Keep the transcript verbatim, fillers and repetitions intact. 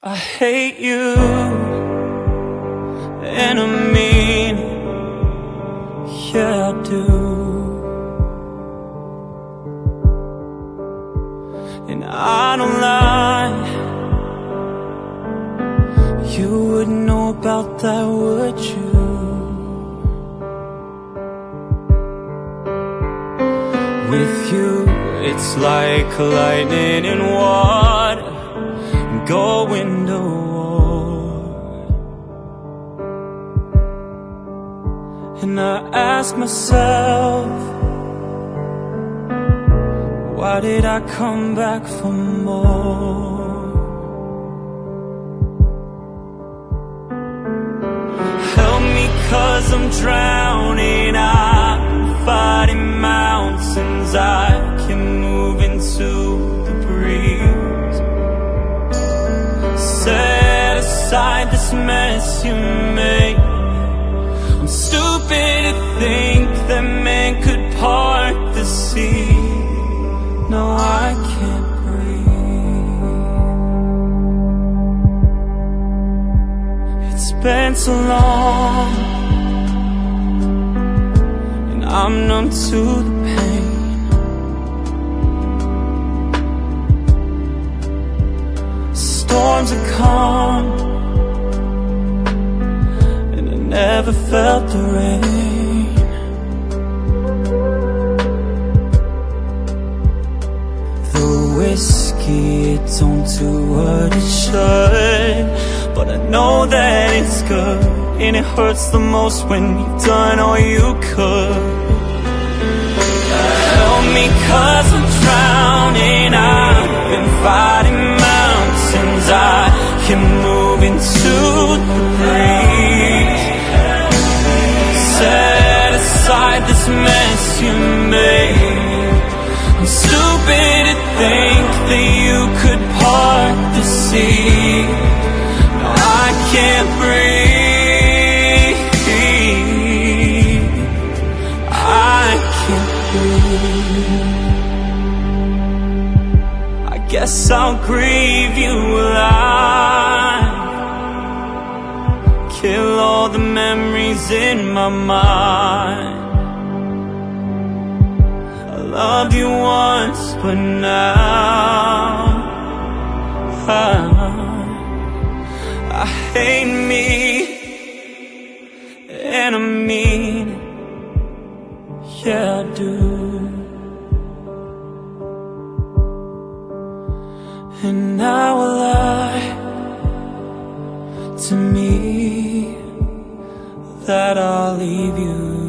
I hate you, and I mean, yeah I do. And I don't lie, you wouldn't know about that, would you? With you, it's like lightning in water, going to war. And I ask myself, why did I come back for more? Help me, 'cause I'm drowning, I'm fighting mountains, I can move into the breeze. Set aside this mess you made. I'm stupid to think that man could part the sea. No, I can't breathe. It's been so long, and I'm numb to the pain. Storms are calm, and I never felt the rain. The whiskey, it don't do what it should, but I know that it's good, and it hurts the most when you've done all you could. Help me, 'cause I'm drowning, I've been fighting mountains, I can move into the breeze. Set aside this mess you made. I'm stupid to think that you could part the sea. No, I can't breathe, I can't breathe. I guess I'll grieve you alive, kill all the memories in my mind. I loved you once, but now I, I hate me, and I mean, yeah I do. And now a lie to me that I'll leave you.